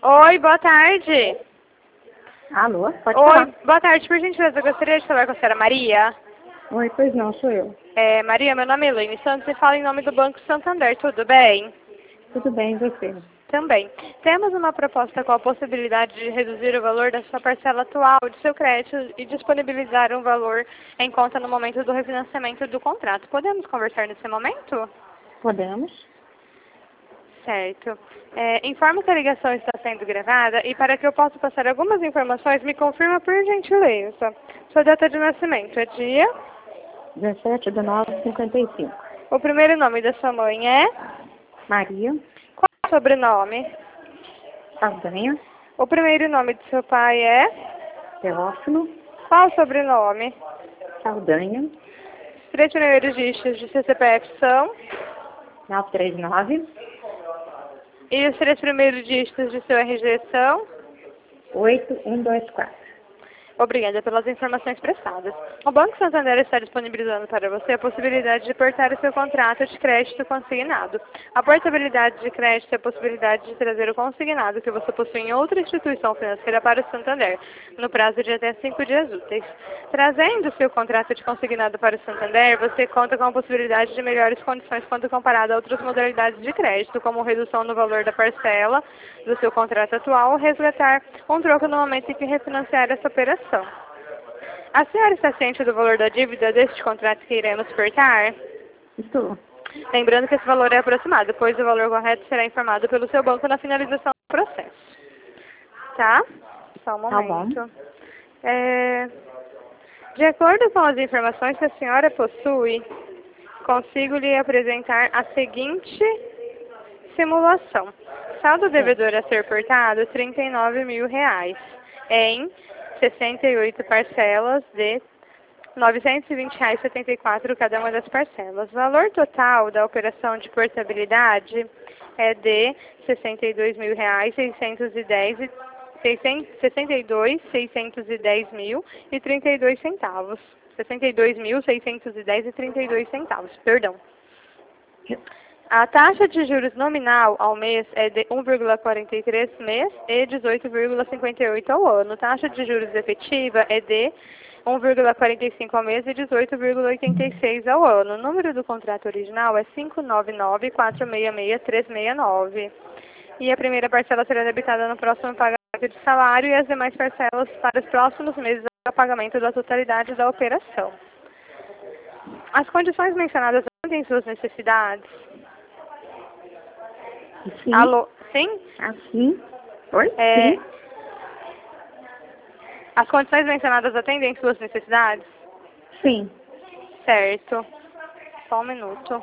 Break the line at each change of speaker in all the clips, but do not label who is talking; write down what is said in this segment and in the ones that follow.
Oi, boa tarde.
Alô, pode
Oi,
falar.
boa tarde. Por gentileza, eu gostaria de falar com a senhora Maria.
Oi, pois não, sou eu.
Maria, meu nome é Elaine Santos e falo em nome do Banco Santander, tudo bem?
Tudo bem, e você?
Também. Temos uma proposta com a possibilidade de reduzir o valor da sua parcela atual de seu crédito e disponibilizar um valor em conta no momento do refinanciamento do contrato. Podemos conversar nesse momento?
Podemos?
Certo. Informo que a ligação está sendo gravada e para que eu possa passar algumas informações, me confirma por gentileza. Sua data de nascimento é dia?
17/9/55.
O primeiro nome da sua mãe é?
Maria,
Qual é o sobrenome?
Saldanha,
O primeiro nome do seu pai é?
Teófilo,
Qual o sobrenome?
Saldanha,
Os três primeiros dígitos de seu CPF são?
939
E os três primeiros dígitos de seu RG são?
8124.
Obrigada pelas informações prestadas. O Banco Santander está disponibilizando para você a possibilidade de portar o seu contrato de crédito consignado. A portabilidade de crédito é a possibilidade de trazer o consignado que você possui em outra instituição financeira para o Santander, no prazo de até 5 dias úteis. Trazendo o seu contrato de consignado para o Santander, você conta com a possibilidade de melhores condições quando comparado a outras modalidades de crédito, como redução no valor da parcela do seu contrato atual ou resgatar um troco no momento em que refinanciar essa operação. A senhora está ciente do valor da dívida deste contrato que iremos portar?
Estou.
Lembrando que esse valor é aproximado, pois o valor correto será informado pelo seu banco na finalização do processo. Tá? Só um
Tá bom.
momento. De acordo com as informações que a senhora possui, consigo lhe apresentar a seguinte simulação. Saldo devedor a ser portado, R$ 39.000, em 68 parcelas de R$ 920,74 cada uma das parcelas. O valor total da operação de portabilidade é de R$ 62.610.032. 62.610,32 perdão. A taxa de juros nominal ao mês é de 1,43 mês e 18,58 ao ano. Taxa de juros efetiva é de 1,45 ao mês e 18,86 ao ano. O número do contrato original é 599-466-369. E a primeira parcela será debitada no próximo pagamento de salário e as demais parcelas para os próximos meses ao pagamento da totalidade da operação. As condições mencionadas atendem suas necessidades?
Sim.
Alô? Sim?
Assim. Oi? Sim.
As condições mencionadas atendem suas necessidades?
Sim.
Certo. Só um minuto.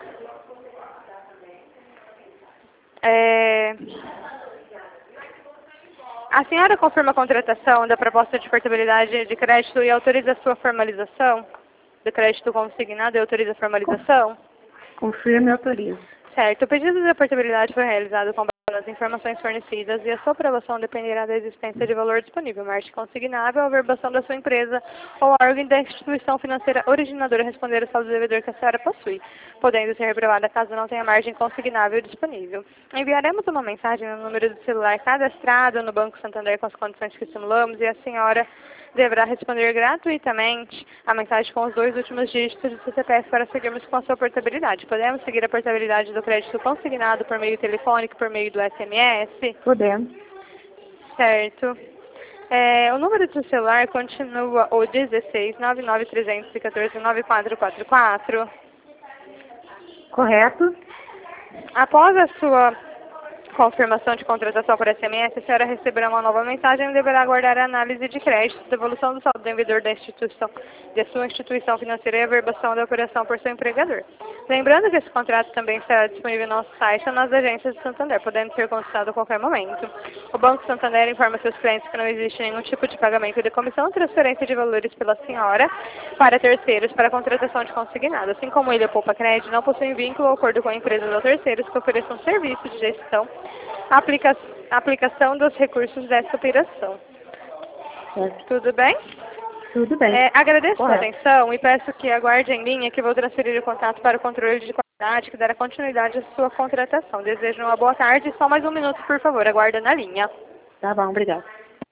A senhora confirma a contratação da proposta de portabilidade de crédito e autoriza a sua formalização? Do crédito consignado e autoriza a formalização?
Confirme e autorizo.
Certo. O pedido de portabilidade foi realizado com base nas informações fornecidas e a sua aprovação dependerá da existência de valor disponível, margem consignável, a averbação da sua empresa ou órgão da instituição financeira originadora responder ao saldo devedor que a senhora possui, podendo ser reprovada caso não tenha margem consignável disponível. Enviaremos uma mensagem no número do celular cadastrado no Banco Santander com as condições que simulamos e a senhora deverá responder gratuitamente a mensagem com os 2 últimos dígitos do seu CPF para seguirmos com a sua portabilidade. Podemos seguir a portabilidade do crédito consignado por meio telefônico, por meio do SMS?
Podemos.
Certo. O número do celular continua o 16 99314 9444.
Correto?
Após a sua confirmação de contratação por SMS, a senhora receberá uma nova mensagem e deverá aguardar a análise de crédito, devolução do saldo devedor da sua instituição financeira e a averbação da operação por seu empregador. Lembrando que esse contrato também estará disponível no nosso site ou nas agências de Santander, podendo ser consultado a qualquer momento. O Banco Santander informa seus clientes que não existe nenhum tipo de pagamento de comissão ou transferência de valores pela senhora para terceiros para a contratação de consignado. Assim como ele, a Poupa Crédito, não possui vínculo ou acordo com empresas ou terceiros que ofereçam serviço de gestão, aplicação dos recursos dessa operação.
Certo.
Tudo bem?
Tudo bem.
Agradeço a sua
Correto.
atenção e peço que aguarde em linha que vou transferir o contato para o controle de que dará continuidade à sua contratação. Desejo uma boa tarde. Só mais um minuto, por favor. Aguarda na linha.
Tá bom, obrigada.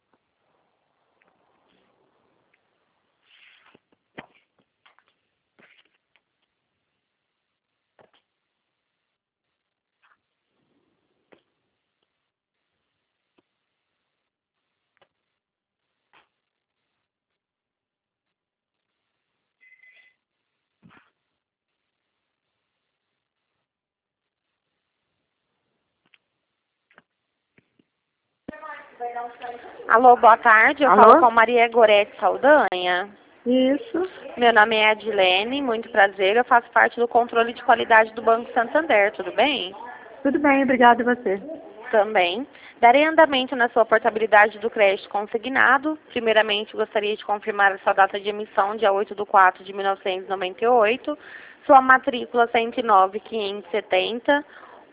Alô, boa tarde. Eu
Alô?
falo com Maria Gorete Saldanha.
Isso.
Meu nome é Adilene, muito prazer. Eu faço parte do controle de qualidade do Banco Santander, tudo bem?
Tudo bem, obrigada e você.
Também. Darei andamento na sua portabilidade do crédito consignado. Primeiramente, gostaria de confirmar a sua data de emissão, dia 8/4 de 1998. Sua matrícula 109.570,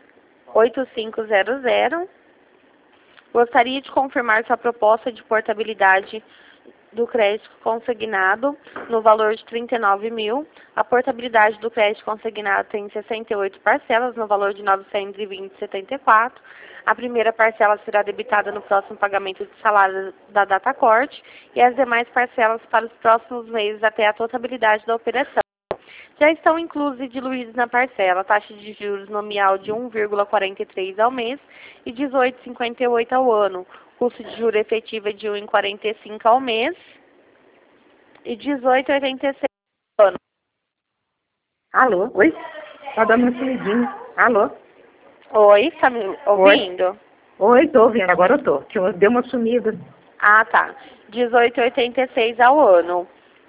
8500. Gostaria de confirmar sua proposta de portabilidade do crédito consignado no valor de 39 mil. A portabilidade do crédito consignado tem 68 parcelas no valor de 920,74. A primeira parcela será debitada no próximo pagamento de salário da data corte e as demais parcelas para os próximos meses até a totalidade da operação. Já estão inclusos e diluídos na parcela taxa de juros nominal de 1,43 ao mês e 18,58 ao ano. Custo de juros efetivo é de 1,45 ao mês e 18,86 ao ano.
Alô? Oi? Tá dando uma sumidinha. Alô?
Oi, está me ouvindo?
Oi, tô ouvindo, agora eu tô. Deu uma sumida.
Ah, tá. 18,86 ao ano.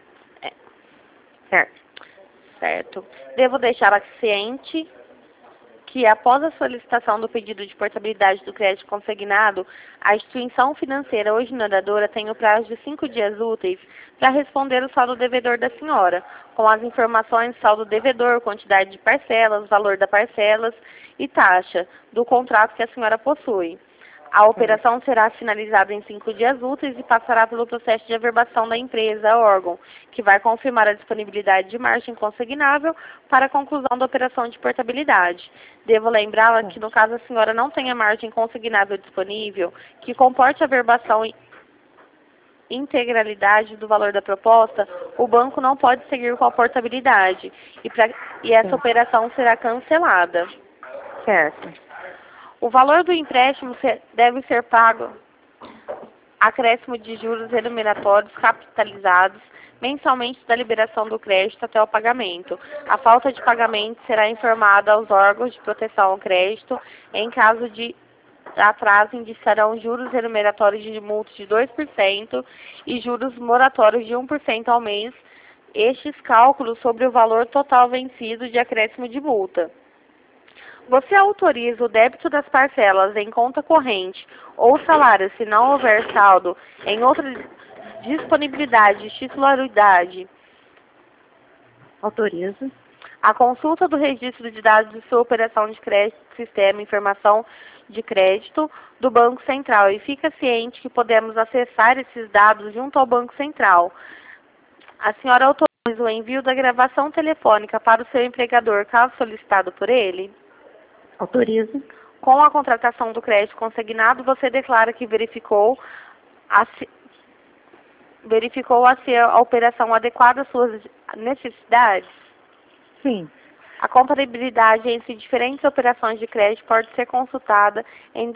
Certo.
Certo. Devo deixar ciente que, após a solicitação do pedido de portabilidade do crédito consignado, a instituição financeira ou ignoradora tem o prazo de 5 dias úteis para responder o saldo devedor da senhora, com as informações saldo devedor, quantidade de parcelas, valor das parcelas e taxa do contrato que a senhora possui. A operação será finalizada em 5 dias úteis e passará pelo processo de averbação da empresa, órgão, que vai confirmar a disponibilidade de margem consignável para a conclusão da operação de portabilidade. Devo lembrá-la que, no caso a senhora não tenha margem consignável disponível, que comporte a averbação e integralidade do valor da proposta, o banco não pode seguir com a portabilidade e essa operação será cancelada.
Certo.
O valor do empréstimo deve ser pago acréscimo de juros remuneratórios capitalizados mensalmente da liberação do crédito até o pagamento. A falta de pagamento será informada aos órgãos de proteção ao crédito. Em caso de atraso, indiciarão juros remuneratórios de multa de 2% e juros moratórios de 1% ao mês. Estes cálculos sobre o valor total vencido de acréscimo de multa. Você autoriza o débito das parcelas em conta corrente ou salário se não houver saldo em outra disponibilidade de titularidade?
Autorizo.
A consulta do registro de dados de sua operação de crédito, sistema informação de crédito do Banco Central e fica ciente que podemos acessar esses dados junto ao Banco Central. A senhora autoriza o envio da gravação telefônica para o seu empregador, caso solicitado por ele?
Autorizo.
Com a contratação do crédito consignado, você declara que verificou se a operação adequada às suas necessidades?
Sim.
A compatibilidade entre diferentes operações de crédito pode ser consultada em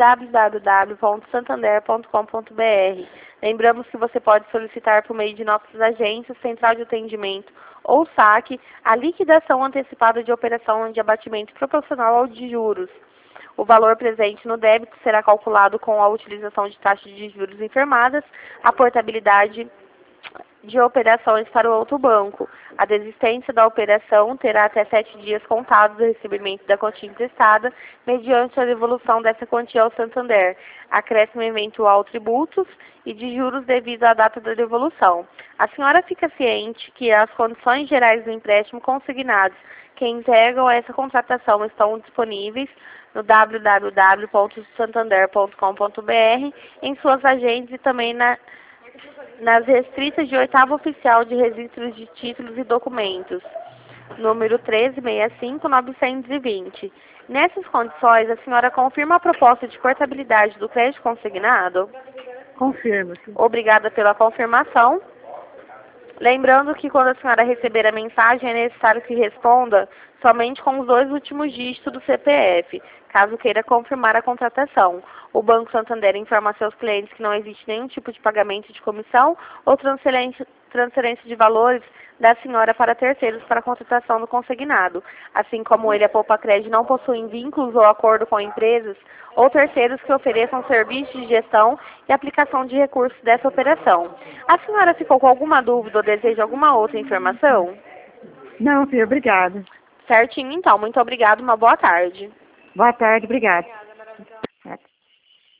www.santander.com.br. Lembramos que você pode solicitar por meio de nossas agências, central de atendimento ou saque, a liquidação antecipada de operação de abatimento proporcional ao de juros. O valor presente no débito será calculado com a utilização de taxas de juros enfermadas, a portabilidade de operações para o outro banco. A desistência da operação terá até 7 dias contados do recebimento da quantia emprestada, mediante a devolução dessa quantia ao Santander, acréscimo eventual tributos e de juros devido à data da devolução. A senhora fica ciente que as condições gerais do empréstimo consignados que integram essa contratação estão disponíveis no www.santander.com.br, em suas agências e também nas restritas de 8º oficial de registros de títulos e documentos.
número 1365-920. Nessas condições, a senhora confirma a proposta de portabilidade do crédito consignado?
Confirmo, sim.
Obrigada pela confirmação. Lembrando que quando a senhora receber a mensagem, é necessário que responda somente com os 2 últimos dígitos do CPF, caso queira confirmar a contratação. O Banco Santander informa a seus clientes que não existe nenhum tipo de pagamento de comissão ou transferência de valores da senhora para terceiros para a contratação do consignado. Assim como ele, a Poupa-Cred não possuem vínculos ou acordo com empresas ou terceiros que ofereçam serviços de gestão e aplicação de recursos dessa operação. A senhora ficou com alguma dúvida ou deseja alguma outra informação?
Não, filho, obrigada.
Certinho, então. Muito obrigada. Uma boa tarde.
Boa tarde, obrigada.